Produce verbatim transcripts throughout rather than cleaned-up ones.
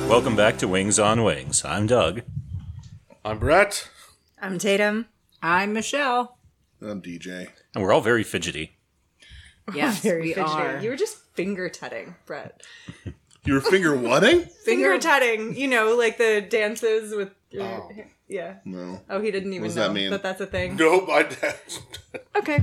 Welcome back to Wings on Wings. I'm Doug. I'm Brett. I'm Tatum. I'm Michelle. I'm D J. And we're all very fidgety. Yes, Very we fidgety. are. You were just finger tutting, Brett. You were finger whatting? Finger tutting. You know, like the dances with your... Oh. Yeah. No. Oh, he didn't even What does know that mean? that that's a thing. Nope, I. Okay.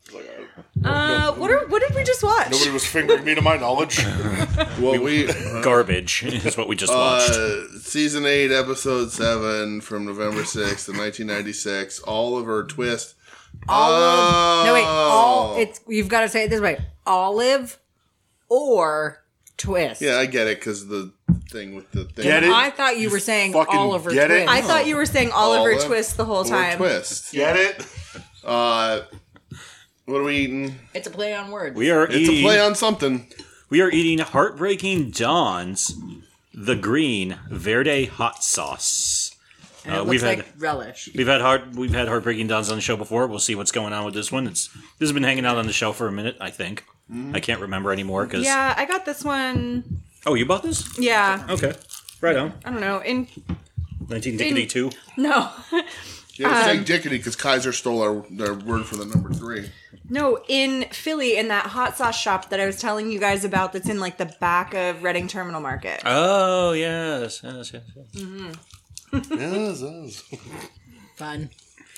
Uh, what are, what did we just watch? Nobody was fingering me to my knowledge. Well, we Garbage is what we just watched. uh, season eight, episode seven, from November sixth of nineteen ninety-six. Oliver Twist. Olive. No, wait. All. Oh. It's you've got to say it this way: olive or twist. Yeah, I get it because the thing with the thing. Get it? I thought you, You were saying fucking Oliver get it? Twist. I thought you were saying Oliver Olive Twist the whole or time. Twist. Get it? Uh, what are we eating? It's a play on words. We are It's eating. a play on something. We are eating Heartbreaking Dawn's The Green Verde Hot Sauce. and it Uh, looks we've like had relish. we've had hard we've had Heartbreaking Dawn's on the show before. We'll see what's going on with this one. It's this has been hanging out on the shelf for a minute. I think I can't remember anymore because Yeah, I got this one. oh, you bought this? Yeah. Okay, right on. I don't know. In Nineteen Dickety two. No. Yeah, say dickety because Kaiser stole our their word for the number three. No, in Philly, in that hot sauce shop that I was telling you guys about that's in like the back of Reading Terminal Market. Oh yes, yes, yes. yes. Yes, yes. Fun.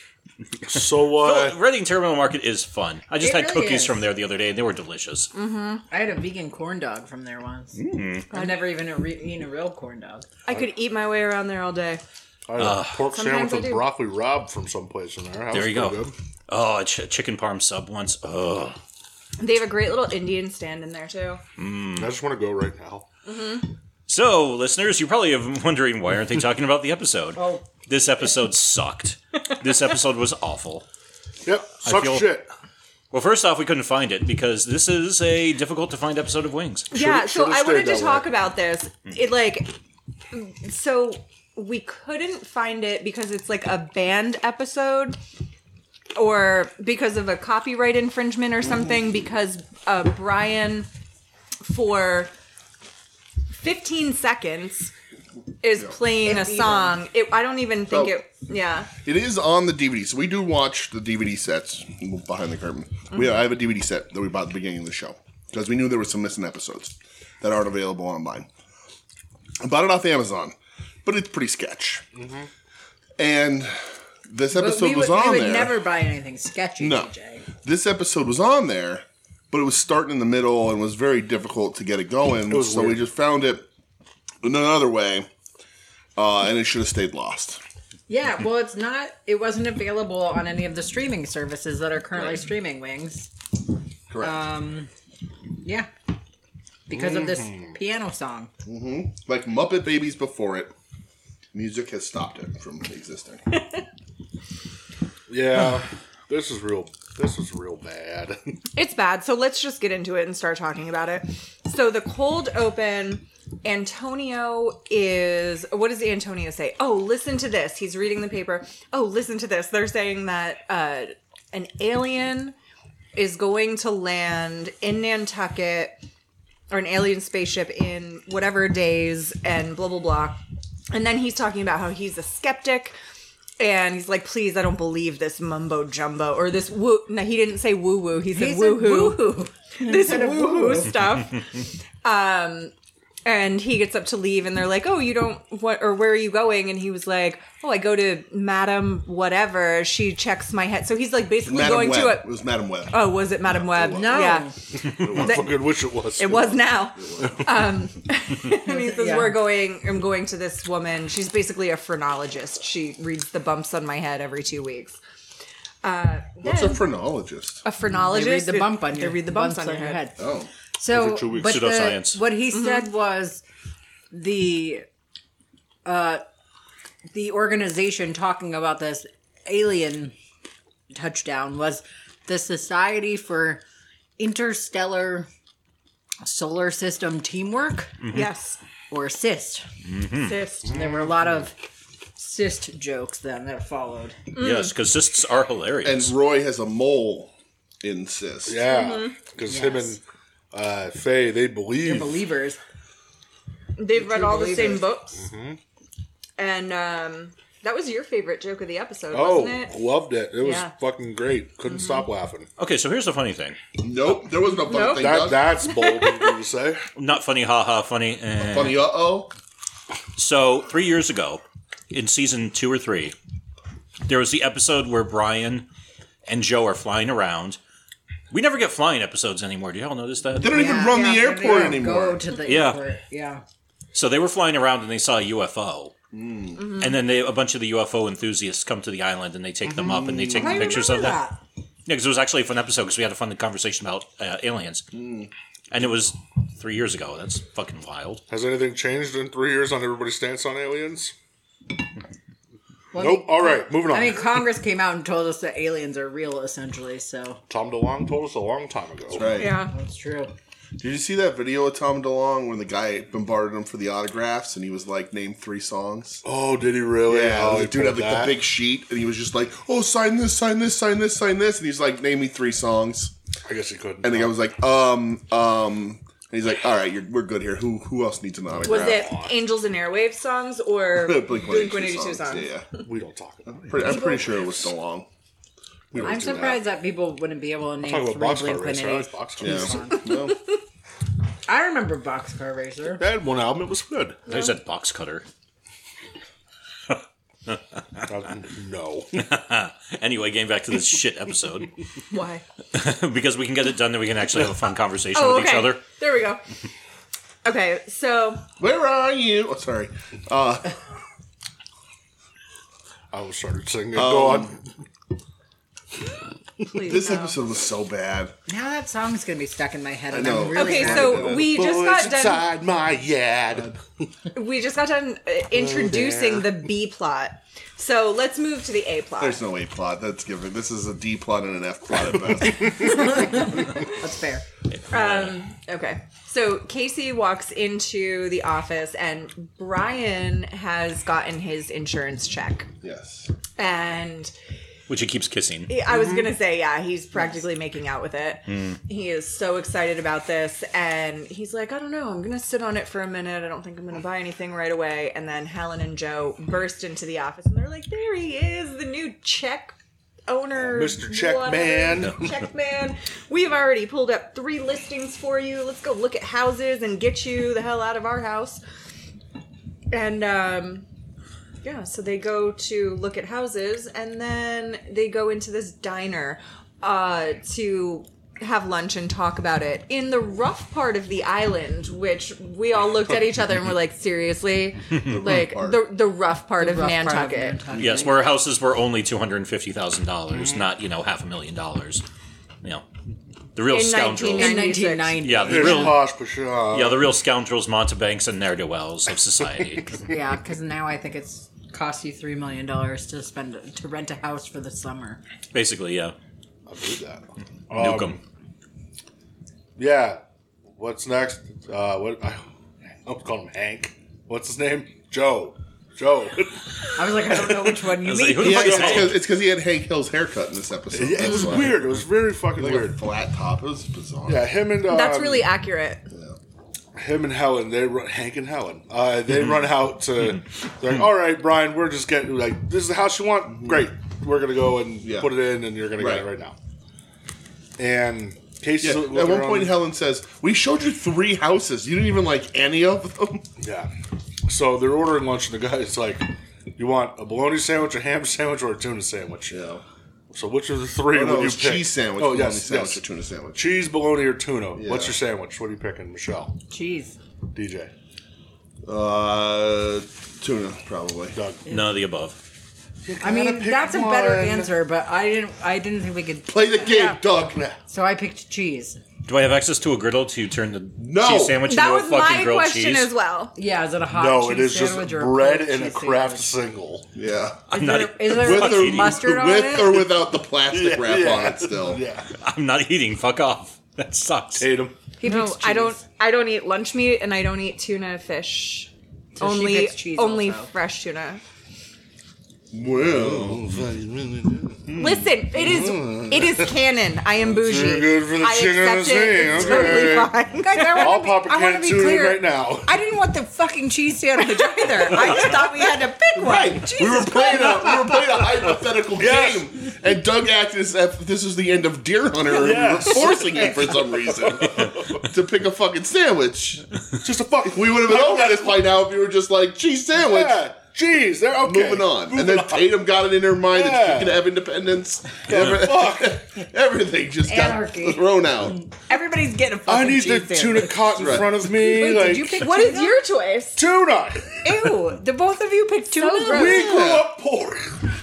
So, uh, Well, Reading Terminal Market is fun. I just It had really cookies is. from there the other day, and they were delicious. I had a vegan corn dog from there once. I've never even a re- eaten a real corn dog. I could eat my way around there all day. I had a pork sometimes sandwich I with do. broccoli rabe from someplace in there. That There was you go. pretty good. Oh, a ch- chicken parm sub once. Oh, They have a great little Indian stand in there too. I just want to go right now. so listeners, you're probably wondering why aren't they talking about the episode? Oh. This episode sucked. This episode was awful. Yep, sucks feel- shit. Well, first off, we couldn't find it because this is a difficult to find episode of Wings. Yeah, so should've I wanted stayed to that talk way. about this. It like so we couldn't find it because it's like a banned episode or because of a copyright infringement or something because uh, Brian for fifteen seconds is playing a song. It, I don't even think So- it yeah. It is on the D V D, so we do watch the D V D sets behind the curtain. We I have a D V D set that we bought at the beginning of the show because we knew there were some missing episodes that aren't available online. I bought it off Amazon, but it's pretty sketch. And this But episode we was would, on we would there. never buy anything sketchy, No. D J. This episode was on there, but it was starting in the middle and was very difficult to get it going. was so we weird. just found it in another way, uh, and it should have stayed lost. Yeah, well, it's not. It wasn't available on any of the streaming services that are currently Right. streaming Wings. Correct. Um, yeah, because of this piano song. Like Muppet Babies before it, music has stopped it from existing. Yeah, this is real. This is real bad. It's bad. So let's just get into it and start talking about it. So the cold open, Antonio is, what does Antonio say? Oh, listen to this. He's reading the paper. Oh, listen to this. They're saying that uh, an alien is going to land in Nantucket, or an alien spaceship in whatever days, and blah, blah, blah. And then he's talking about how he's a skeptic. And he's like, please, I don't believe this mumbo jumbo or this woo. No, he didn't say woo woo. He said He said woo hoo. woo-hoo. This woo hoo stuff. Um, and he gets up to leave, and they're like, oh, you don't what? Or where are you going? And he was like, oh, I go to Madam whatever. She checks my head. So he's like basically Madam going Web. to It a. was Madam Web. Oh, was it Madam Web? No. Yeah. I fucking wish it was. It was now. Um, and he says, Yeah. we're going, I'm going to this woman. She's basically a phrenologist. She reads the bumps on my head every two weeks. Uh, What's a then- phrenologist? a phrenologist. They read the bump on They your read the bumps, on your head. Oh. So, Every two weeks. but the, Pseudoscience. what he said was the uh, the organization talking about this alien touchdown was the Society for Interstellar Solar System Teamwork, Yes. or SIST. Cyst. There were a lot of SIST jokes then that followed. Yes, because cysts are hilarious. And Roy has a mole in cyst. Yeah, because him and uh, Faye, they believe. They're believers. They've read True all the same believers. books. And um, that was your favorite joke of the episode, Oh, wasn't it? loved it. It was Yeah. fucking great. Couldn't stop laughing. Okay, so here's the funny thing. Nope, there was no funny Nope. thing. That, Doug. that's bold of you to say. Not funny, haha, funny. eh. Funny, uh oh. So three years ago, in season two or three, there was the episode where Brian and Joe are flying around. We never get flying episodes anymore. Do y'all notice that? They don't even run the they airport don't anymore. Go to the Yeah. airport. Yeah. So they were flying around and they saw a U F O. Mm. And then they, a bunch of the U F O enthusiasts come to the island and they take them up and they take I the pictures of remember them. that. Yeah, because it was actually a fun episode because we had a fun conversation about uh, aliens. And it was three years ago. That's fucking wild. Has anything changed in three years on everybody's stance on aliens? Well, Nope. I mean, All right, moving on. I mean, Congress came out and told us that aliens are real, essentially. So Tom DeLonge told us a long time ago. That's right. Yeah. that's true. Did you see that video of Tom DeLonge when the guy bombarded him for the autographs and he was like, name three songs? Oh, did he really? Yeah, oh, the he dude had pulled like that? the big sheet and he was just like, oh, sign this, sign this, sign this, sign this. And he's like, name me three songs. I guess he couldn't. And the guy was like, um, um. And he's like, all right, you're, we're good here. Who who else needs an autograph? Was it Angels and Airwaves songs or Blink Blink one eighty-two songs? songs. Yeah, yeah. we don't talk about it. Pretty, I'm pretty sure it was DeLonge. We don't I'm do surprised that. people wouldn't be able to name Talk about three Boxcar Blink Racer. I like one Boxcar that. Racer. songs. Yeah. No. I remember Boxcar Racer. They had one album. It was good. There's that box cutter. Uh, no. Anyway, getting back to this shit episode. Why? Because we can get it done, then we can actually have a fun conversation Oh, with okay. each other. There we go. Okay, so Where are you? Oh, sorry. Uh, I was started singing. Go on. please this no. episode was so bad. Now that song's gonna be stuck in my head. And I know. I'm really Okay, mad so about it. we just Boys got done. inside my yard. We just got done uh, introducing the B plot. So let's move to the A plot. There's no A plot. That's given. This is a D plot and an F plot at best. That's fair. Um, okay. So Casey walks into the office and Brian has gotten his insurance check. Yes. And Which he keeps kissing. I was going to say, yeah, he's practically making out with it. He is so excited about this. And he's like, I don't know, I'm going to sit on it for a minute. I don't think I'm going to buy anything right away. And then Helen and Joe burst into the office and they're like, there he is, the new check owner. Mister Checkman. Check man. We've already pulled up three listings for you. Let's go look at houses and get you the hell out of our house. And, um... yeah, so they go to look at houses, and then they go into this diner uh, to have lunch and talk about it in the rough part of the island, which we all looked at each other and were like, seriously? Like, the, the rough part of Rough part Nantucket. Nantucket. Yes, where houses were only two hundred fifty thousand dollars, not, you know, half a million dollars. You know, the real In scoundrels. nineteen In nineteen ninety. Yeah, the Here's real, Posh Pashah. yeah, the real scoundrels, mountebanks, and ne'er-do-wells of society. Yeah, because now I think it's cost you three million dollars to spend to rent a house for the summer. Basically, yeah. I believe that. Nuke 'em. Yeah. What's next? Uh, what? I, I'm calling him Hank. What's his name? Joe. Joe. I was like, I don't know which one you I was like, mean. who the Yeah, fuck is it's Hank? because it's because he had Hank Hill's haircut in this episode. Yeah, it That's was why. weird. It was very fucking Like weird. a flat top. It was bizarre. Yeah, him and um, That's really accurate. him and Helen. They run, Hank and Helen. Uh, they run out to. They're like, all right, Brian, we're just getting like this is the house you want. Great, we're gonna go and Yeah. put it in, and you're gonna get it Right. right now. And Casey's Yeah, looking at one around- point, Helen says, "We showed you three houses. You didn't even like any of them." Yeah. So they're ordering lunch, and the guy's like, "You want a bologna sandwich, a ham sandwich, or a tuna sandwich?" Yeah. So which of the three Oh, no, would it you was pick? cheese sandwich, Oh bologna yes, sandwich, yes. or tuna sandwich. Cheese, bologna, or tuna. Yeah. What's your sandwich? What are you picking, Michelle? Jeez. D J. Uh, tuna probably. Doug. None of the above. I mean, pick that's a better one. answer, but I didn't. I didn't think we could. Play the game, Yeah. Doug. So I picked cheese. Do I have access to a griddle to turn the No. cheese sandwich That into was a fucking my grilled question cheese? as well. Yeah, is it a hot No, cheese it is just sandwich or a bread cold and a cheese Kraft sandwich? single. Yeah. I'm Is not, there, is there With like or, mustard on with it? or without the plastic wrap Yeah. on it still. Yeah. I'm not eating. Fuck off. That sucks. Tatum. He No, picks I don't. cheese. I don't eat lunch meat, and I don't eat tuna fish. So she only, picks cheese only also. fresh tuna. Well, Listen, it is it is canon. I am bougie. Too good for the I chicken and accept the it. sea, It's okay. totally fine. Guys, I I'll want pop a to be, I can want of to be tuna clear. right now. I didn't want the fucking cheese sandwich either. I just thought we had to pick one. right. Jesus We were playing Christ. a we were playing a hypothetical Yes. game, and Doug acted as if this was the end of Deer Hunter, and Yes. we were forcing him for some reason to pick a fucking sandwich. Just a fucking. We would have been over this by now if you were just like cheese sandwich. Yeah. Jeez, they're okay. Moving on. Moving and then on. Tatum got it in her mind that Yeah. she could have independence. Every- Fuck. everything just got Anarchy. thrown out. Everybody's getting a fucking I need the cheese tuna sandwich. caught in Right. front of me. Wait, like did you pick What tuna? is your choice? tuna? Ew, the both of you picked tuna? gross. We grew up poor.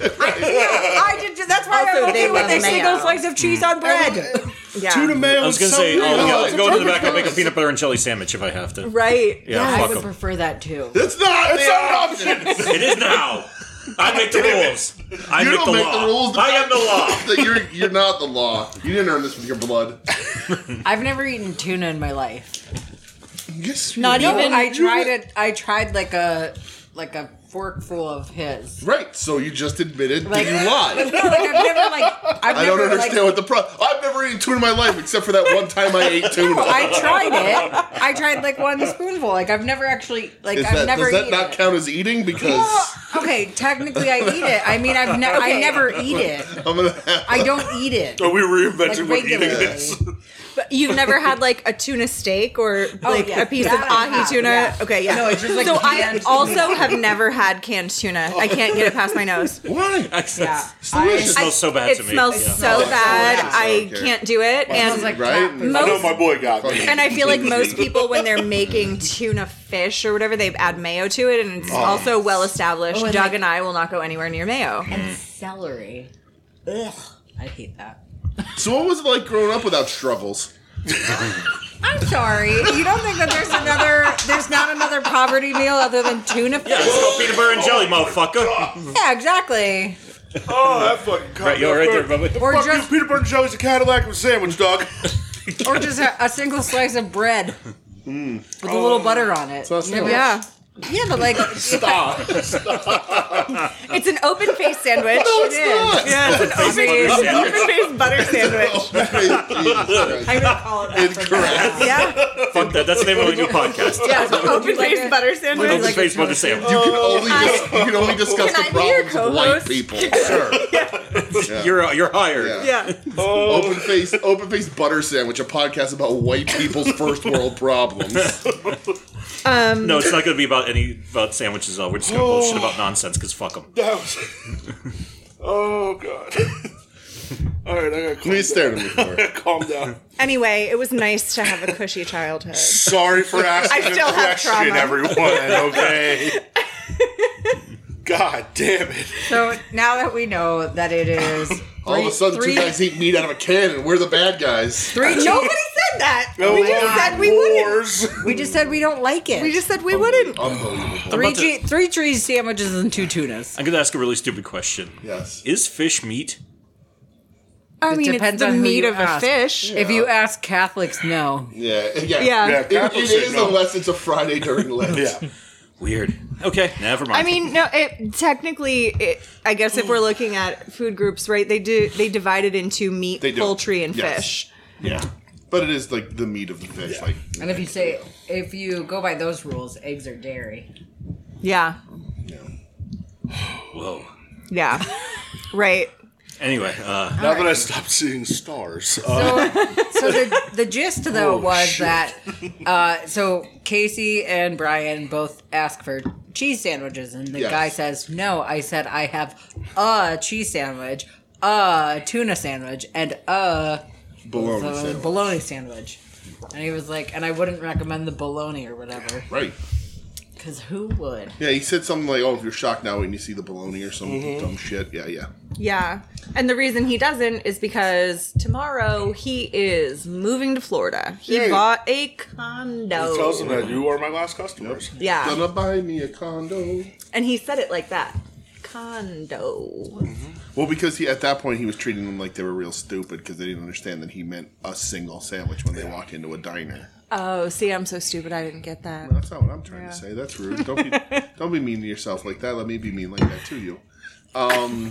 Yeah, I did. That's why Also, I'm they okay with love a single mayo. slice of cheese on bread. Yeah. Tuna mayo. I was going is to so say, good. oh, yeah, Oh, let's it's go a to the back. I'll perfect make a choice. peanut butter and jelly sandwich if I have to. Right. Yeah, I fuck would 'em. prefer that too. That's not It's the not an option. option. It is now. I make the rules. I You make don't the make law. the rules. I am the law. That you're you're not the law. You didn't earn this with your blood. I've never eaten tuna in my life. Yes, Not you- even- I tried it. I tried like a like a fork full of his. Right. So you just admitted Like- that you lied. No, like I've never like I've I never don't understand like, what the pro. I've never eaten tuna in my life except for that one time I ate tuna. I tried it. I tried like one spoonful. Like I've never actually like Is I've that, never does that eaten not it. count as eating? Because Well, okay, technically I eat it. I mean, I've ne- I Okay. never eat it. I'm gonna. Have, I don't eat it. Are we reinventing Like what eating regularly. is? But you've never had like a tuna steak or like yeah. a piece That of I ahi have, tuna? yeah. Okay, yeah. No, it's just like so I canned also have never had canned tuna. I can't get it past my nose. Why? Yeah. It smells so bad it to me. smells Yeah. so Yeah. bad. Yeah. I Okay. can't do it. Smells And like Right? cat food. Most- I know my boy got me. and I feel like most people, when they're making tuna fish or whatever, they add mayo to it, and it's also well established. Oh, and Doug like- and I will not go anywhere near mayo. And celery. Ugh. I hate that. So what was it like growing up without struggles? I'm sorry. You don't think that there's another there's not another poverty meal other than tuna fish? Yeah, let's go peanut butter and jelly, motherfucker. Yeah, exactly. Oh, that fucking caught Right, me you're off right there, guard. Bubba. Or Fuck you, just peanut butter and jelly's a Cadillac of a sandwich, dog. or just a, a single slice of bread with a little butter on it. So that's Yeah, not- Yeah. yeah, but like Stop. It's an open face sandwich. No, it's not. Yeah, it's an open, open face butter sandwich. I'm gonna call it that. Incorrect. Yeah. Fuck that. That's the name of my new podcast. Yeah, it's an open like face a- butter sandwich. Open like face a butter toast. sandwich. You can only dis- you can only discuss Can the I be your problems of white co-host? people. Sure. You're uh, you're hired. Yeah. Yeah. Open face, open face butter sandwich, a podcast about white people's first world problems. No, it's not going to be about any about sandwiches. Though. We're just going to bullshit about nonsense because fuck them. That was. Oh god. All right, I gotta calm Please stare at down. me for it. Calm down. Anyway, it was nice to have a cushy childhood. Sorry for asking I the still have question, trauma. everyone. Okay. God damn it. So now that we know that it is All of a sudden, three, two guys eat meat out of a can, and we're the bad guys. three cheese- Nobody said that. No we just more said we wouldn't. wars. We just said we don't like it. We just said we wouldn't. Unbelievable. three about to- che- three cheese sandwiches and two tunas. I'm going to ask a really stupid question. Yes. Is fish meat? I mean, depends it's the on who meat you of ask. a fish. If you ask Catholics, no. Yeah. Yeah. Yeah. Yeah, It, Catholics it say is no. unless it's a Friday during Lent. Yeah. Weird. Okay, never mind. I mean, no. It technically, it, I guess if we're looking at food groups, right? They do they divide it into meat, They do. poultry, and Yes. fish. Yeah. But it is like the meat of the fish. Like And if you say if you go by those rules, eggs are dairy. Yeah, whoa. yeah, right. Anyway, uh, Now that I stopped seeing stars. Uh, So, so the the gist though Oh, was shit. that uh, so Casey and Brian both ask for cheese sandwiches, and the Yes. guy says no. I said I have a cheese sandwich, a tuna sandwich, and a bologna the sandwich. bologna sandwich. And he was like, and I wouldn't recommend the bologna or whatever, Right. because who would? Yeah, he said something like, "Oh, if you're shocked now when you see the bologna or some Mm-hmm. dumb shit." Yeah, yeah. Yeah, and the reason he doesn't is because tomorrow he is moving to Florida. He Yay. bought a condo. He tells them that you are my last customers. Yeah, Gonna buy me a condo. and he said it like that. Condo. Well, because he at that point he was treating them like they were real stupid because they didn't understand that he meant a single sandwich when they walked into a diner. Oh, see, I'm so stupid. I didn't get that. That's not what I'm trying Yeah. to say. That's rude. Don't be don't be mean to yourself like that. Let me be mean like that to you. Um,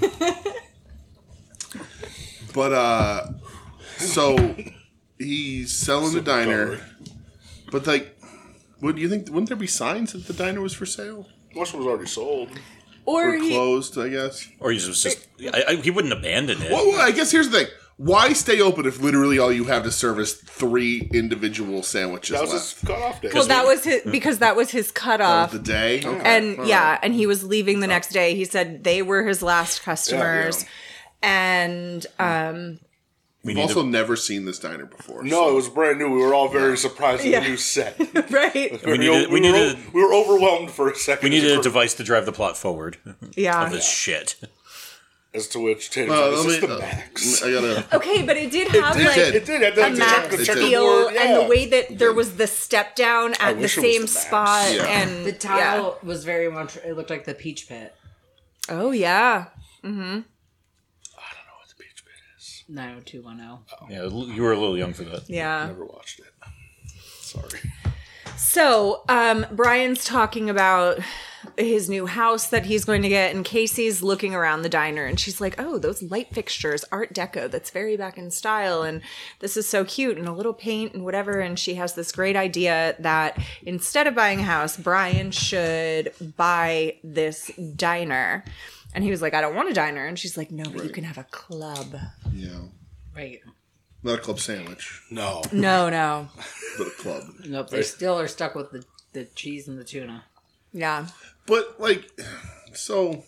but uh, so he's selling the diner, but like, what do you think? Wouldn't there be signs that the diner was for sale Most was already sold. Or or he, closed? I guess. Or he was just. I, I, he wouldn't abandon it. Well, well, I guess here's the thing: why stay open if literally all you have to serve is three individual sandwiches That was left? his cutoff day. well, that was his because that was his cutoff. Of the day, okay. And all yeah, right. and he was leaving the next day. He said they were his last customers, and um, we I've need also to, never seen this diner before. No, so- it was brand new. We were all very surprised at Yeah. the new set. right, We needed- we we, were, needed- we were overwhelmed for a second. we needed as a device to drive the plot forward yeah. of this shit. As to which Tatum Uh, said, let "This is me- the uh, max." I gotta. Okay, but it did have It like did. It did. It did. a The max check- the It did. feel, checkerboard, and the yeah. way that there was the step down at the wish it was same the max. spot, Yeah. and The yeah. tile was very much. It looked like the peach pit. Oh yeah, I don't know what the peach pit is. Nine oh two one oh. Yeah, you were a little young for that. yeah. Never watched it. Sorry. So, um, Brian's talking about his new house that he's going to get, and Casey's looking around the diner, and she's like, "Oh, those light fixtures, Art Deco. That's very back in style, and this is so cute, and a little paint and whatever." And she has this great idea that instead of buying a house, Brian should buy this diner. And he was like, "I don't want a diner," and she's like, "No, but you can have a club." Yeah, Right. not a club sandwich, No. No, no, but a club. Nope. They still are stuck with the, the cheese and the tuna. yeah. But like, so,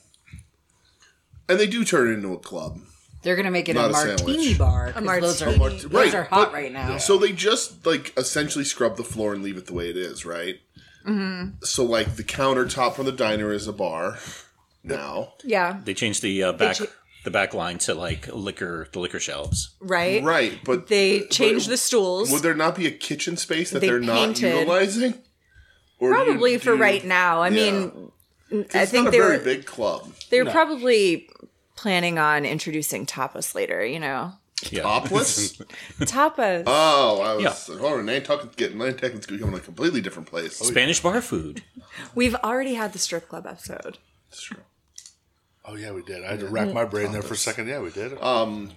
and they do turn it into a club. They're gonna make it Not a a martini sandwich. bar. 'cause A Those are, martini. those Right, are hot but- right now. So they just like essentially scrub the floor and leave it the way it is, right? Mm-hmm. So like the countertop from the diner is a bar now, Yeah, They changed the uh, back cha- the back line to like liquor the liquor shelves. right. right? But They but changed the stools. Would there not be a kitchen space that They they are not painted- utilizing? Or do you- Probably do for you- right now. I Yeah. mean, I It's think not a they very were big club. they were probably planning on introducing tapas later. You know, Yeah. Topless? tapas. Oh, I was. Yeah. Hold on, Nantucket's getting Nantucket's becoming a completely different place. Spanish bar food. We've already had the strip club episode. That's true. Oh yeah, we did. I had to rack my brain there for a second. Yeah, we did. Um.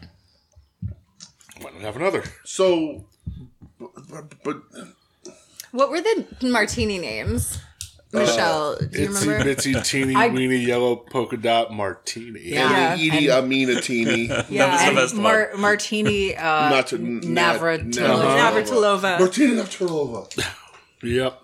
Why not have another? So, but, but What were the martini names? Michelle, do you Itsy remember? bitsy teeny I- weeny yellow polka dot martini. Yeah. Edie Amina Teeny. Yeah, was the and best Mar- martini uh, Not to Navratilova. Navratilova, Martina Navratilova. Yep.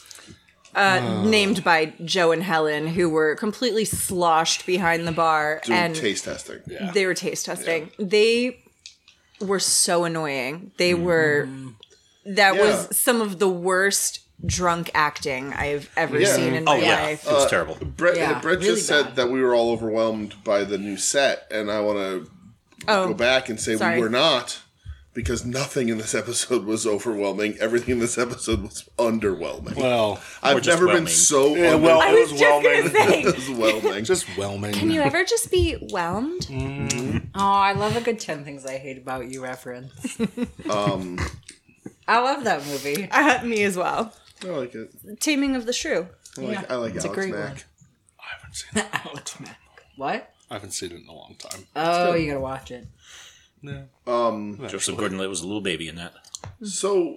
uh, named by Joe and Helen, who were completely sloshed behind the bar, Doing and taste testing. Yeah. they were taste testing. They were so annoying. They were. That Yeah. was some of the worst drunk acting I've ever Yeah. seen in Oh my yeah, life. it was terrible. Brett, Yeah, Brett really just said bad. that we were all overwhelmed by the new set, and I want to Oh, go back and say sorry. we were not, because nothing in this episode was overwhelming. Everything in this episode was underwhelming. Well, I've just never been whelming. so yeah, underwhelming. well, I it was was just gonna whelming. say, overwhelming. Just whelming. can you ever just be whelmed? Oh, I love a good ten Things I Hate About You reference. um, I love that movie. Uh, me as well. I like it. Taming of the Shrew. I like, Yeah, I like it's a Alex great Mack. one. I haven't seen it. Alex Mack. What? I haven't seen it in a long time. Oh, you gotta watch it. Yeah. Um, Joseph Gordon-Levitt was a little baby in that. so,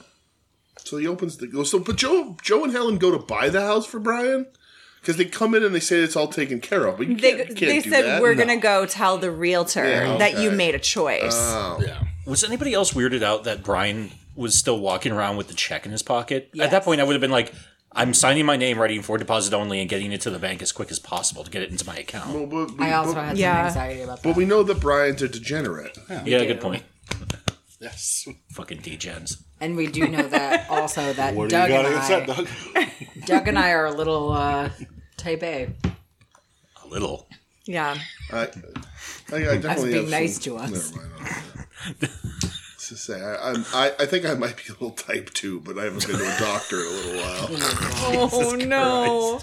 so he opens the so, but Joe, Joe and Helen go to buy the house for Brian because they come in and they say it's all taken care of. But you They, can't, you can't they do said that. we're No. gonna go tell the realtor Yeah, that you okay. made a choice. Oh. Yeah. Was anybody else weirded out that Brian was still walking around with the check in his pocket? At Yes. that point, I would have been like, I'm signing my name, writing for deposit only, and getting it to the bank as quick as possible to get it into my account. Well, but we, I also but, had some Yeah. anxiety about that. but we know that Brian's a degenerate. yeah, do. good point. Yes. Fucking degens. And we do know that also that What do Doug you got and against I, that, Doug? Doug and I are a little uh, type A. A little. Yeah. I, I, I definitely being have nice some, to us. Never mind. To say, I, I'm- I, I think I might be a little type two, but I haven't been to a doctor in a little while. Oh no.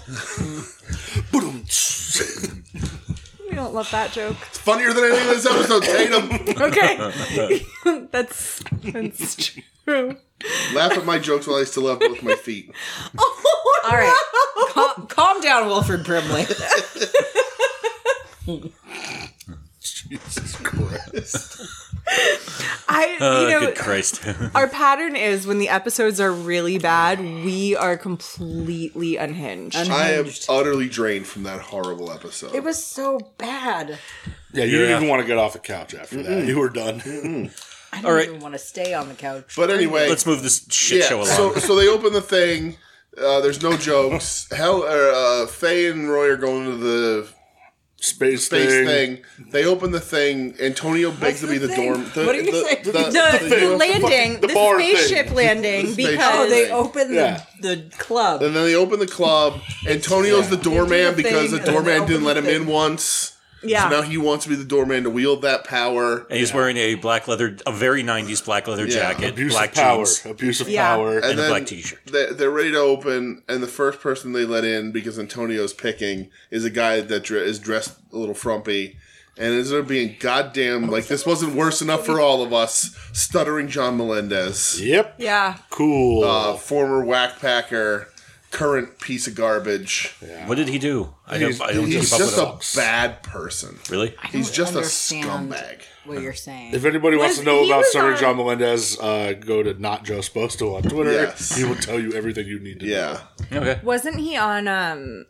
We don't love that joke. It's funnier than any of this episode, Tatum. Okay. that's that's true. Laugh at my jokes while I still have both my feet. Oh, All right, calm, calm down, Wilfred Brimley. Jesus Christ. I, Oh, you know, good Christ. our pattern is when the episodes are really bad, we are completely unhinged. I am Unhinged. utterly drained from that horrible episode. It was so bad. Yeah, you Yeah. didn't even want to get off the couch after that. You were done. I don't All right. even want to stay on the couch. but anyway, Let's move this shit yeah. show along. So so they open the thing. Uh, there's no jokes. Hell, uh, Faye and Roy are going to the Space, space thing. thing. They open the thing. Antonio begs to the be the thing? dorm. The, What are you the, saying? The, the, the- the, the- landing, the the, bar spaceship thing. landing, The spaceship because Oh, they thing. opened Yeah. the, the club. And then they open the club. Antonio's the doorman They do the because the thing, and then doorman they didn't let open him the in thing. once. yeah, So now he wants to be the doorman to wield that power. and he's wearing a black leather, a very nineties black leather Yeah. jacket, Abuse black of power. jeans, Abuse of Yeah. power. and, a then black t-shirt. they- They're ready to open, and the first person they let in, because Antonio's picking, is a guy that dre- is dressed a little frumpy. And instead of being goddamn, like, this wasn't worse enough for all of us, stuttering John Melendez. Yep. yeah. Cool. Uh, former whackpacker, current piece of garbage. What did he do? I He's- don't, I don't He's keep up just with a it. bad person. Really? He's just a understand scumbag. what you're saying. If anybody wants Was- to know he about was Stuttering on- John Melendez, uh, go to Not Joe Sposto on Twitter. Yes. He will tell you everything you need to know. Yeah. Okay. Wasn't he on? Um,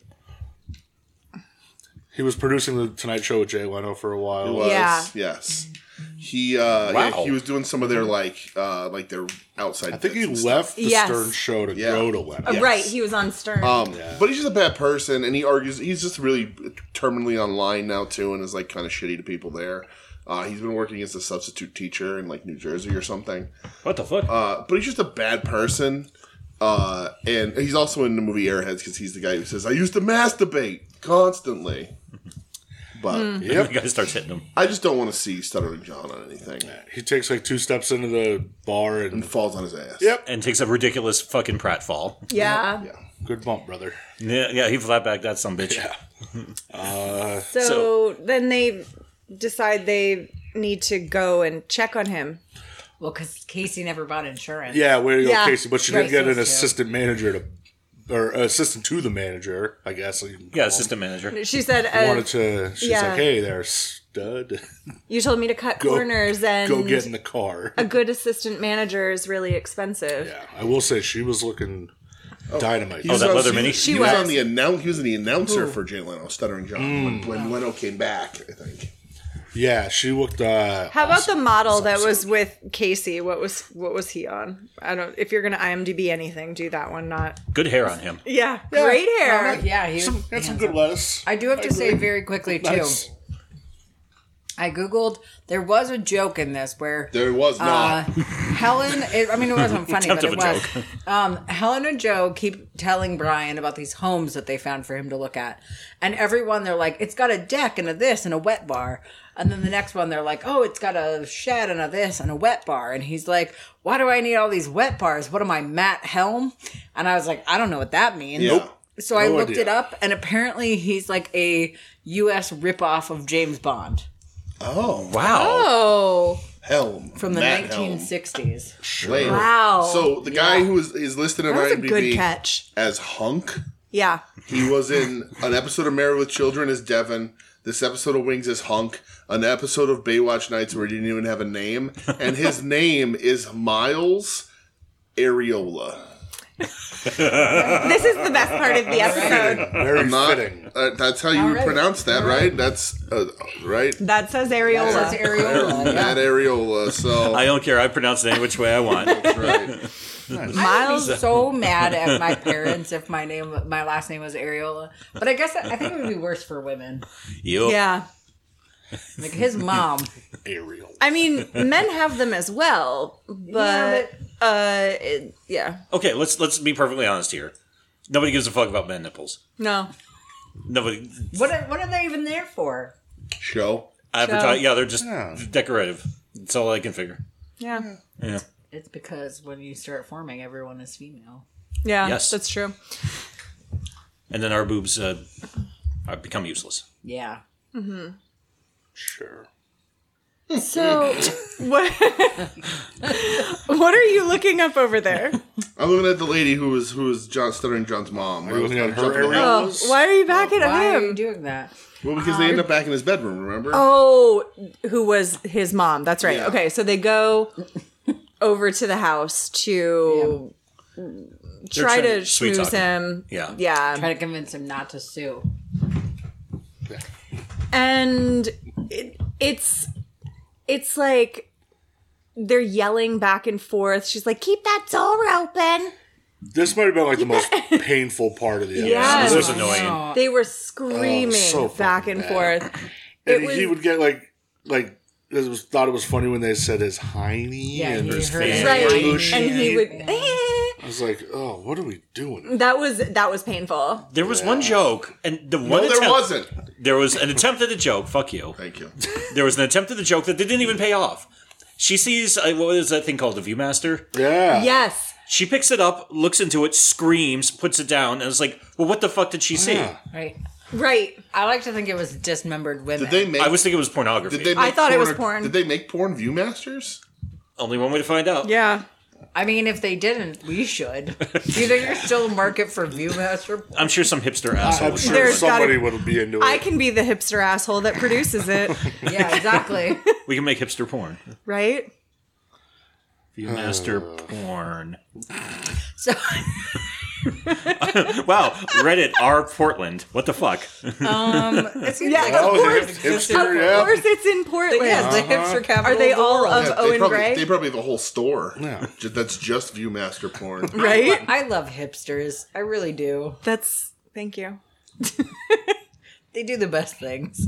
He was producing the Tonight Show with Jay Leno for a while. He was, Yeah. yes. He uh yeah, Wow. he was doing some of their like uh like their outside I think he bits and stuff. left the Yes. Stern Show to Yeah. go to Leno. uh, Yes. right, he was on Stern. Um, but he's just a bad person, and he argues. He's just really terminally online now too, and is like kind of shitty to people there. Uh, he's been working as a substitute teacher in like New Jersey or something. What the fuck? Uh, but he's just a bad person. Uh, and he's also in the movie Airheads because he's the guy who says, "I used to masturbate constantly." But the Yep. guy starts hitting him. I just don't want to see Stuttering John on anything. He takes like two steps into the bar and. And falls on his ass. Yep. And takes a ridiculous fucking pratfall. yeah. Yeah. Good bump, brother. Yeah, yeah, he flat back that some bitch. Yeah. Uh, So, So- then they decide they need to go and check on him. Well, because Casey never bought insurance. yeah, way to go, Yeah. Casey. But she Right, did get an supposed to. assistant manager to. Or assistant to the manager, I guess. You can Yeah, call him. assistant manager. She said, uh, Wanted to. She's yeah. like, hey there, stud. "You told me to cut Go- corners, and Go get in the car. a good assistant manager is really expensive." Yeah, I will say she was looking dynamite. He Oh, was that on- leather he- mini? He She was was. on the announce. He was the announcer for Jay Leno, Stuttering John, when, when Leno came back. I think. Yeah, she looked. Uh, How about awesome the model that this was episode. with Casey? What was what was he on? I don't. If you're gonna IMDb anything, do that one. Not. Good hair on him. Yeah, great hair. Oh, yeah, he Some, was had some handsome. good lettuce. I do have to say agree. very quickly, too. Nice. I Googled, there was a joke in this where There was uh, not. Helen, it, I mean, it wasn't funny, but Attempt it of a was. joke. Um, Helen and Joe keep telling Brian about these homes that they found for him to look at. And everyone, they're like, it's got a deck and a this and a wet bar. And then the next one, they're like, oh, it's got a shed and a this and a wet bar. And he's like, why do I need all these wet bars? What am I, Matt Helm? And I was like, I don't know what that means. Nope. So I No looked idea. it up, and apparently he's like a U S ripoff of James Bond Oh, Wow. Oh, Helm from the Matt nineteen Helm. sixties. Wait. wow. So the guy who is, is listed on that was a good IMDb catch. as Hunk. Yeah. He was in an episode of Married with Children as Devin. This episode of Wings as Hunk. An episode of Baywatch Nights where he didn't even have a name, and his name is Miles Areola. This is the best part of the episode. Very Not. fitting. Uh, that's how you All would right. pronounce that, All right? right. That's uh, right. That says areola. That's areola. Matt Yeah. Areola. So I don't care. I pronounce it any which way I want. that's right. I'd be Miles. so mad at my parents if my name, my last name was Areola. But I guess I think it would be worse for women. You. Yeah. Like his mom. Ariel. I mean, men have them as well, but uh, it, yeah, Okay, let's let's be perfectly honest here. Nobody gives a fuck about man nipples. no. Nobody What are, what are they even there for? Show. advertise. Yeah, they're just Yeah. decorative. That's all I can figure. Yeah, Yeah. It's because when you start forming, everyone is female. yeah, Yes. that's true. And then our boobs uh, are- become useless. Yeah. Sure. So, what what are you looking up over there? I'm looking at the lady who was who was John Stuttering John's mom. Are you looking at her Jumping area? around. Oh, why are you back at Why are you him? doing that? Well, because they end up back in his bedroom. Remember? Oh, who was his mom? That's right. Yeah. Okay, so they go over to the house to try trying to to sweet schmooze talk him. him. Yeah. Yeah. Try to convince him not to sue. And it, it's it's like they're yelling back and forth. She's like, "Keep that door open." This might have been like the most painful part of the episode. Yes. This was annoying. They were screaming Oh, so back fucking and bad. forth. It And was, he would get like, like, it was, thought it was funny when they said his hiney. Yeah, and he his heard fan. it. right, Bush. and he would. I was like, oh, what are we doing? That was that was painful. There was one joke, and the one No, there attempt, wasn't. There was an attempt at a joke. Fuck you. Thank you. There was an attempt at a joke that didn't even pay off. She sees uh, what is that thing called, the ViewMaster? Yeah. Yes. She picks it up, looks into it, screams, puts it down, and is like, "Well, what the fuck did she see?" Yeah. Right. Right. I like to think it was dismembered women. Did they make? I was thinking it was pornography. Did they I make thought it was or- porn. Did they make porn Viewmasters? Only one way to find out. Yeah. I mean, if they didn't, we should. Do you think there's still a market for Viewmaster? I'm sure some hipster asshole. I'm would sure do it. There's gotta- somebody would be into it. I can be the hipster asshole that produces it, Yeah, exactly. We can make hipster porn. right? ViewMaster porn. So Wow, Reddit R Portland. What the fuck? it seems Yeah, like of Oh, the course. hip- hipster, Of yeah. course, it's in Portland. yes, the hipster capital. Are they of the all world. of Yeah, Owen they probably, Gray? They probably have a whole store. Yeah. Ju- That's just Viewmaster porn. Right? I love hipsters. I really do. That's thank you. They do the best things.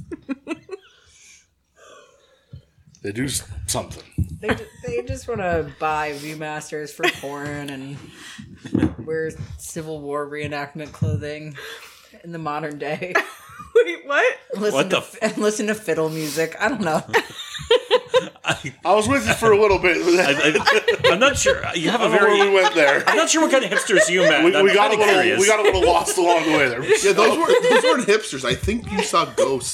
They do s- something. They, ju- they just want to buy Viewmasters for porn and wear Civil War reenactment clothing in the modern day. Wait, what? Listen What to, the f- and listen to fiddle music. I don't know. I was with you for a little bit. I, I, I'm not sure. You have I a don't know where we very. went there. I'm not sure what kind of hipsters you met. We, I'm we got a kinda little. curious. We got a little lost along the way there. Yeah, those, were, those weren't hipsters. I think you saw ghosts.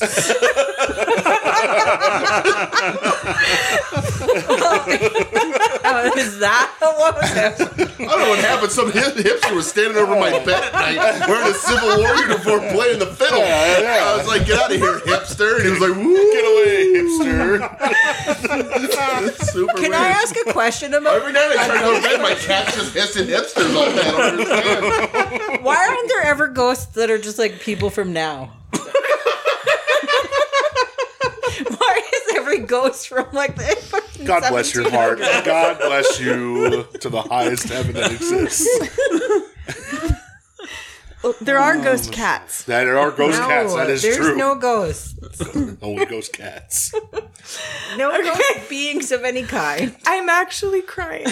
Oh, is that what was that? I don't know what happened. Some hip, hipster was standing over my bed at night wearing a Civil War uniform playing the fiddle. Yeah, yeah. I was like, get out of here, hipster. And he was like, woo. Get away, hipster. It's super Can weird. I ask a question about Every night I try to go to bed, my cat's just hissing hipsters all day. I don't understand. why aren't there ever ghosts that are just like people from now? Why is every ghost from like the fucking God bless your heart. seventeen hundreds? God bless you to the highest heaven that exists. There are ghost cats. That are ghost No, cats. That is there's true. no ghosts. Only ghost cats. No ghost beings of any kind. I'm actually crying.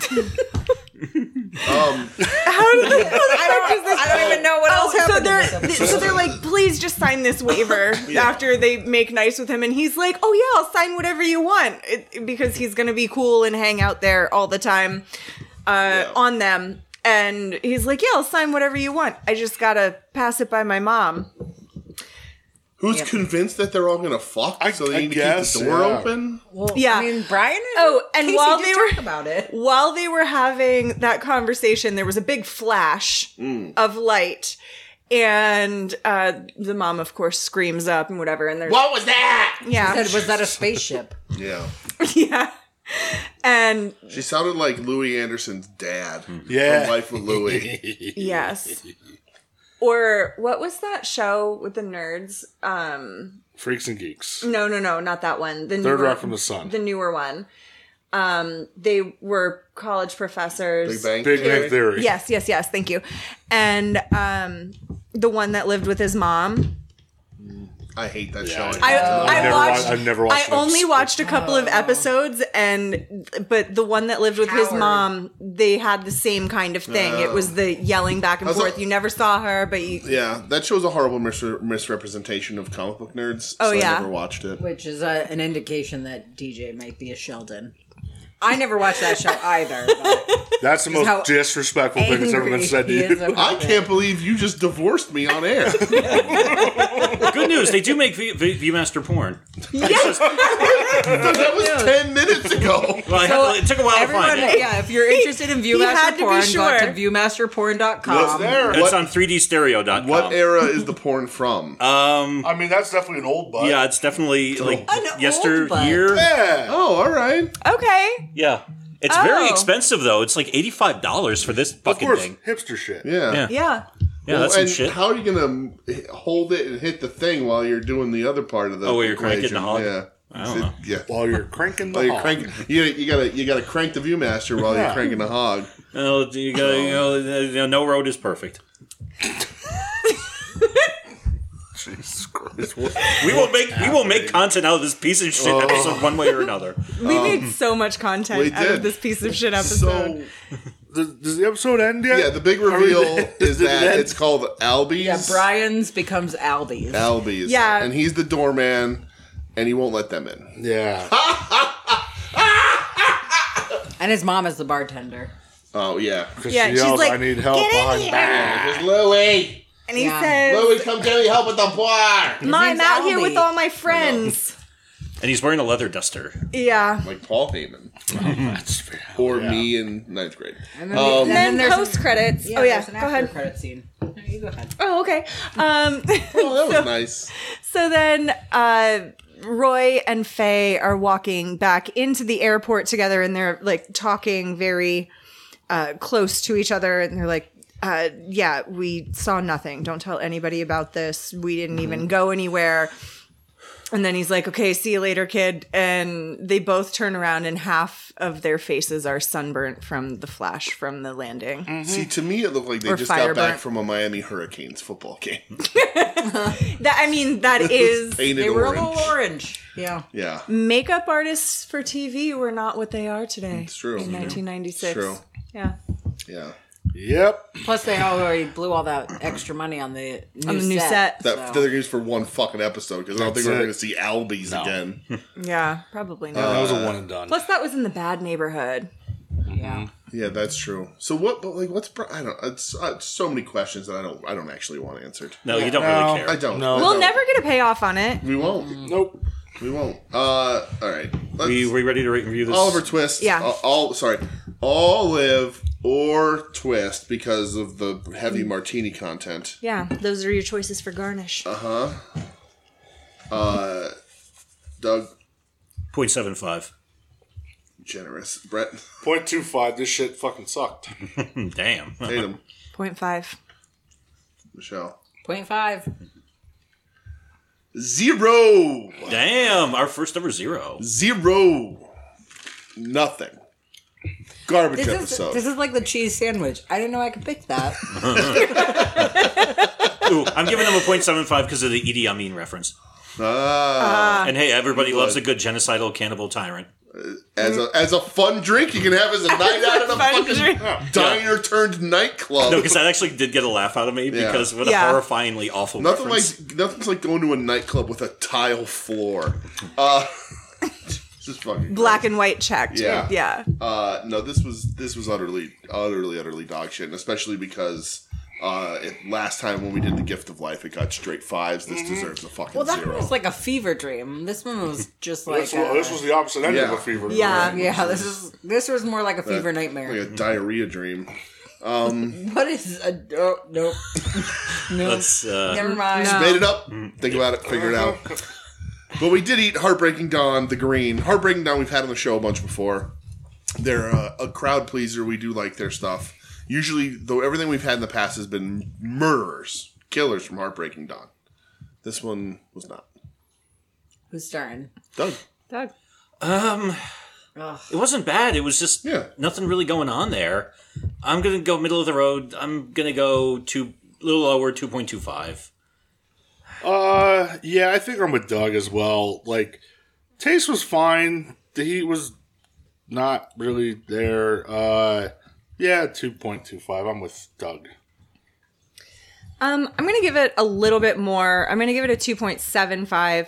Um, How did they? I don't, I don't even know what else Oh, so happened. they're in this episode. so they're like, please just sign this waiver after they make nice with him, and he's like, oh yeah, I'll sign whatever you want, it, because he's gonna be cool and hang out there all the time uh, Yeah. on them. And he's like, yeah, I'll sign whatever you want. I just gotta pass it by my mom. who's Yep. convinced that they're all going to fuck, I- so they I need to guess, keep the door yeah. open? Well, Yeah. I mean, Brian. And Oh, and Casey while did they talk were- about it, While they were having that conversation, there was a big flash of light. And uh, the mom, of course, screams up and whatever. And there's What was that? yeah, said, was that a spaceship? Yeah. yeah. And She sounded like Louis Anderson's dad Yeah. from Life with Louis. yes. Or what was that show with the nerds? Um, Freaks and Geeks. no, no, no, not that one. The Third newer, Rock from the Sun. the newer one. Um, they were college professors. Big Bang Big Theory. Bang Theory. Yes, yes, yes. Thank you. And um, the one that lived with his mom. I hate that Yeah, show. I, I've I never watched. wa- I've never watched I only it. watched a couple of episodes, and but the one that lived with his Howard. mom, they had the same kind of thing. it was the yelling back and How's forth. that- You never saw her, but you. Yeah, that show's a horrible mis- misrepresentation of comic book nerds. Oh, so yeah. I never watched it. Which is uh, an indication that D J might be a Sheldon. I never watched that show either. But That's the most how disrespectful thing that's ever been angry said to he is you. about I it. can't believe you just divorced me on air. Good news, they do make v- v- Viewmaster porn. That was ten minutes ago. Well, I had to, it took a while to Everyone, find it. yeah, if you're interested in had Viewmaster to be porn, sure. go to viewmaster porn dot com. What's there? It's What- on three D stereo dot com. What era is the porn from? Um, I mean, that's definitely an old butt. yeah, it's definitely like An old yesteryear. Yeah. Oh, all right. Okay. Yeah. It's very Oh. expensive, though. It's like eighty-five dollars for this Of fucking course, thing. hipster shit. Yeah. Yeah. Yeah. Yeah, Well, that's some and shit. how are you gonna hold it and hit the thing while you're doing the other part of the? Oh, where you're cranking equation? the hog? Yeah. I don't know. Yeah. While you're cranking the While you're hog. cranking, you, you gotta you gotta crank the ViewMaster while you're Yeah. cranking the hog. Oh, you gotta, you know, you know, no road is perfect. Jesus Christ. We will make we will make content out of this piece of shit episode one way or another. We made so much content we out of did. this piece of shit episode. So Does, does the episode end yet? yeah, the big Are we- reveal Did is it that end? it's called Albies. Yeah, Brian's becomes Albies. Albies. Yeah. and he's the doorman, and he won't let them in. Yeah. And his mom is the bartender. Oh yeah, Because Yeah, she she's yells, like, I need help "Get in behind here." back. It's Louie. And he Yeah. says, Louie, come get me help with the bar. "Ma, I'm name's out here Albie." with all my friends." And he's wearing a leather duster. Yeah. Like Paul Heyman, That's fair. or Yeah. me in ninth grade. And then, Um, and And then then there's post an, credits. yeah, Oh yeah, there's an go after ahead. credit scene. No, you go ahead. Oh okay. Um, Oh, that was nice. so then uh, Roy and Faye are walking back into the airport together, and they're like talking very uh, close to each other, and they're like, uh, "Yeah, we saw nothing. Don't tell anybody about this. We didn't even go anywhere." And then he's like, "Okay, see you later, kid." And they both turn around, and half of their faces are sunburnt from the flash from the landing. See, to me, it looked like they Or just fire got back burnt. from a Miami Hurricanes football game. That I mean, that is Painted They were orange. a little orange. Yeah. Yeah, makeup artists for T V were not what they are today. It's true. In nineteen ninety-six. True. Yeah. yeah. Yep. Plus, they already blew all that extra money on the new On the new set. That so. they're used for one fucking episode because I don't think That's we're it. going to see Albies again. Yeah, probably not. that was a one and done. Plus, that was in the bad neighborhood. Yeah. Yeah, that's true. So what? But like, what's? Bri- I don't. It's, uh, it's so many questions that I don't. I don't actually want answered. No, you don't No, really care. I don't. No. I We'll don't. never get a payoff on it. We won't. Nope. We won't. Uh, all right. Let's, We we ready to rate and review this? Oliver Twist. Yeah. Uh, all sorry. Olive or Twist because of the heavy martini content. Yeah, those are your choices for garnish. Uh, Doug, point seven five. generous. Brett, point two five. This shit fucking sucked. Damn. Tatum, Point five. Michelle. Point five. Zero. Damn. Our first ever zero. Zero. Nothing. Garbage This is episode. this is like the cheese sandwich. I didn't know I could pick that. Ooh, I'm giving them a point seven five because of the Idi Amin reference. Ah, And hey, everybody loves a good genocidal cannibal tyrant. as a as a fun drink you can have as a night out at a Fun fucking drink. diner turned nightclub. No, because that actually did get a laugh out of me Yeah. because what Yeah. a horrifyingly awful Nothing reference. like nothing's like going to a nightclub with a tile floor. Uh, this is fucking Black and white checked. Yeah. Yeah. Uh, no, this was this was utterly, utterly, utterly dog shit, and especially because uh, it, last time when we did the Gift of Life, it got straight fives. This deserves a fucking Well, that zero. one was like a fever dream. This one was just like This, was, this a- was the opposite end of Yeah. the fever. Yeah. dream. yeah. This is this was more like a fever nightmare. like a diarrhea dream. What is a oh, nope? no, Let's, uh, never mind. No. Made it up. Think about it. Figure it out. But we did eat Heartbreaking Dawn, the green. Heartbreaking Dawn, we've had on the show a bunch before. They're uh, a crowd pleaser. We do like their stuff. Usually, though, everything we've had in the past has been murderers, killers from Heartbreaking Dawn. This one was not. Who's starting? Doug. Doug. um, Ugh. it wasn't bad. It was just Yeah. nothing really going on there. I'm gonna go middle of the road. I'm gonna go two, a little lower, two point two five. Uh, yeah, I think I'm with Doug as well. Like, taste was fine. The heat was not really there. Uh, yeah, two point two five. I'm with Doug. Um, I'm gonna give it a little bit more. I'm gonna give it a two point seven five.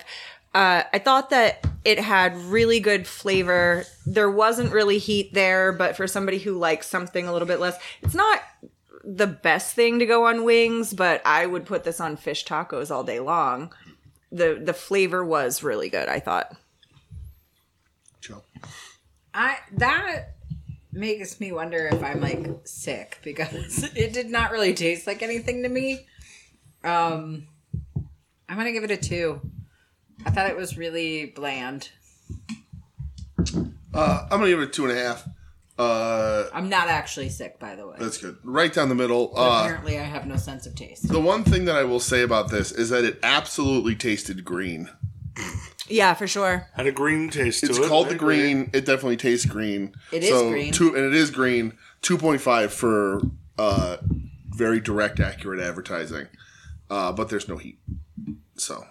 Uh, I thought that it had really good flavor. There wasn't really heat there, but for somebody who likes something a little bit less, it's not the best thing to go on wings, but I would put this on fish tacos all day long. The the flavor was really good, I thought. Joe. I that makes me wonder if I'm like sick because it did not really taste like anything to me. Um, I'm gonna give it a two. I thought it was really bland. Uh, I'm gonna give it a two and a half. Uh, I'm not actually sick, by the way. that's good. Right down the middle. But Uh, apparently, I have no sense of taste. the one thing that I will say about this is that it absolutely tasted green. Yeah, for sure. Had a green taste to It's it. called I the agree. green. It definitely tastes green. It is so green. Two, and it is green. two point five for uh, very direct, accurate advertising. Uh, but there's no heat. So.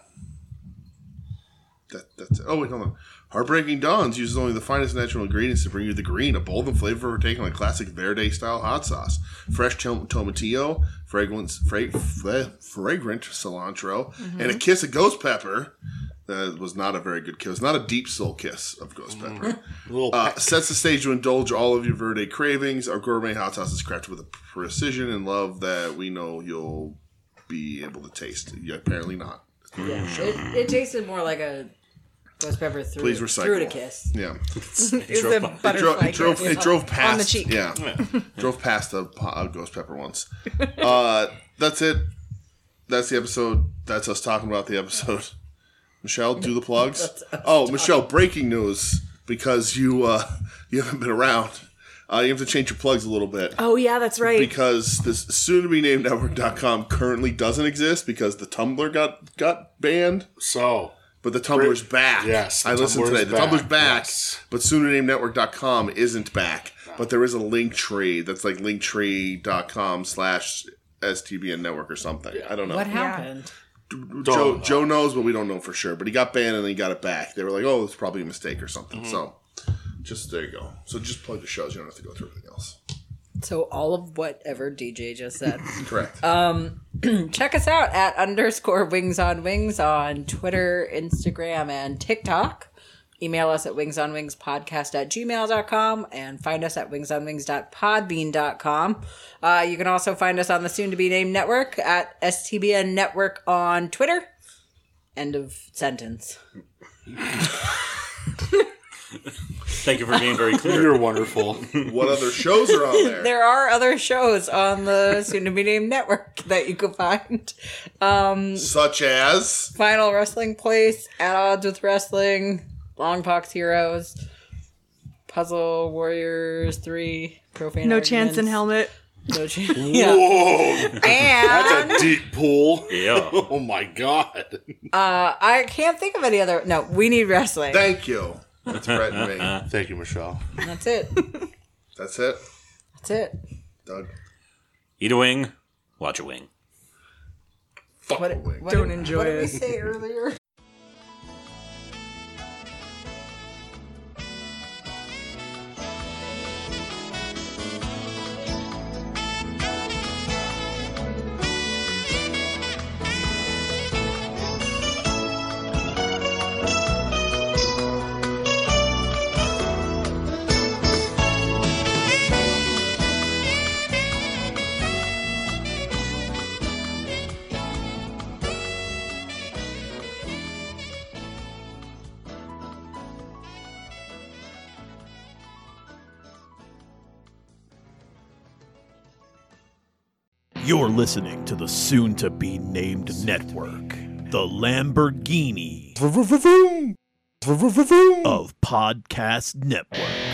That, that's it. Oh, wait, hold on. Heartbreaking Dawns uses only the finest natural ingredients to bring you the green, a bold and flavorful take on a classic Verde-style hot sauce. Fresh tom- tomatillo, fragrance, fra- fra- fragrant cilantro, Mm-hmm. and a kiss of ghost pepper. That was not a very good kiss. Not a deep soul kiss of ghost pepper. A little Uh, peck. sets the stage to indulge all of your Verde cravings. Our gourmet hot sauce is crafted with a precision and love that we know you'll be able to taste. Yeah, apparently not. Yeah, it, it tasted more like a ghost pepper through, Please recycle. through to kiss. Yeah. It was a It drove, butterfly it drove, kiss. it drove past. On the cheek. Yeah. drove past a uh, ghost pepper once. Uh, that's it. That's the episode. That's us talking about the episode. Michelle, do the plugs. Oh, Michelle, breaking news because you uh, you haven't been around. Uh, you have to change your plugs a little bit. Oh, yeah, that's right. Because this soon to be named network dot com currently doesn't exist because the Tumblr got got banned. So, But the Tumblr's back. Yes, the I listened Tumblr's today. The back, Tumblr's back, yes. but soon to name network dot com isn't back. But there is a link tree that's like linktree dot com slash S T B N network or something. I don't know. What happened? Joe, know. Joe knows, but we don't know for sure. But he got banned and then he got it back. They were like, oh, it's probably a mistake or something. Mm-hmm. So just there you go. So just plug the shows. You don't have to go through everything else. So all of whatever D J just said. Correct. Check us out at underscore wings on wings on Twitter, Instagram, and TikTok. Email us at wingsonwingspodcast at gmail dot com and find us at wingsonwings dot podbean dot com. Uh, you can also find us on the soon-to-be-named network at S T B N Network on Twitter. End of sentence. Thank you for being very clear. you're wonderful. What other shows are on there? There are other shows on the soon-to-be-named network that you can find. Such as Final Wrestling Place, At Odds with Wrestling, Longbox Heroes, Puzzle Warriors three, Profane No chance in Arguments. helmet. No chance. Yeah. Whoa, And that's a deep pool. Yeah. Oh my god. uh, I can't think of any other. No, We Need Wrestling. Thank you. That's Brett and me. Thank you, Michelle. That's it. That's it. That's it. Doug. Eat a wing, watch a wing. Fuck What, a wing. what Don't did, enjoy what did we it. say earlier? You're listening to the soon-to-be-named network, the Lamborghini of Podcast Network.